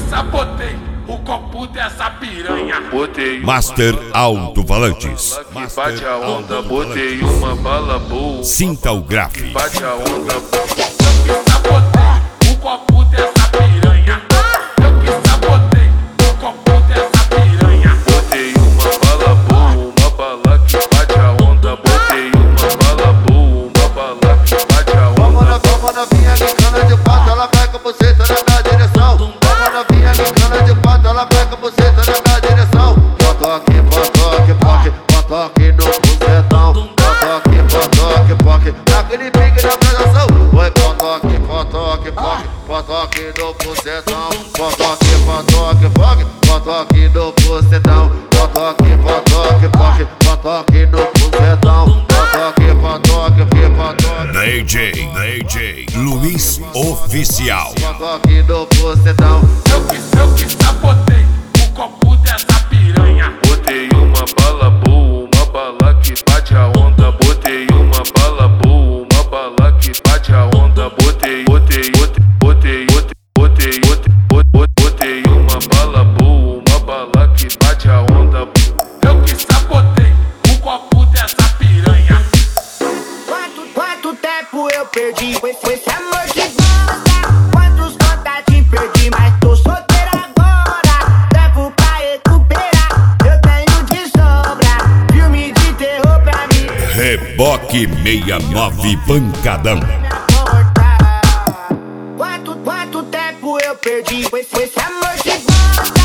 sabotei o copo dessa piranha. Botei Master Alto-Falantes. que bate a onda, botei uma bala boa. Sinta o grave. Bate a onda, Eu que sabotei o copo dessa piranha. Eu que sabotei o copo dessa piranha. botei uma bala boa, uma bala que bate a onda. Botei uma bala boa, uma bala que bate a onda. Vamos novinha licana de pato, ela vai com você, tá na minha direção. Vamos novinha licana de pato, ela vai com você, tá na minha direção. Potoque, potoque, poque, potoque no bucetão. Potoque, potoque, poque, naquele pique da pegação. Oi, potoque, potoque, poque, potoque no bucetão. Potoque, potoque, poque, potoque no bucetão. Potoque, potoque, poque, potoque no bucetão. Potoque, potoque, potoque. DJ Luiz Oficial. Potoque no bucetão. Eu que sabotei o copo dessa piranha. Botei uma bala boa, uma bala que bate a onda. Botei uma bala boa, uma bala que bate a onda. Botei uma bala boa, uma bala que bate a onda. Eu que sabotei o copo dessa piranha. Quanto tempo eu perdi com esse amor de bosta? Quantos contatos perdi, mas tô solteira agora. Tempo pra recuperar, eu tenho de sobra. Filme de terror pra mim. Reboque 69 Pancadão. Quanto tempo eu perdi com esse amor de bosta?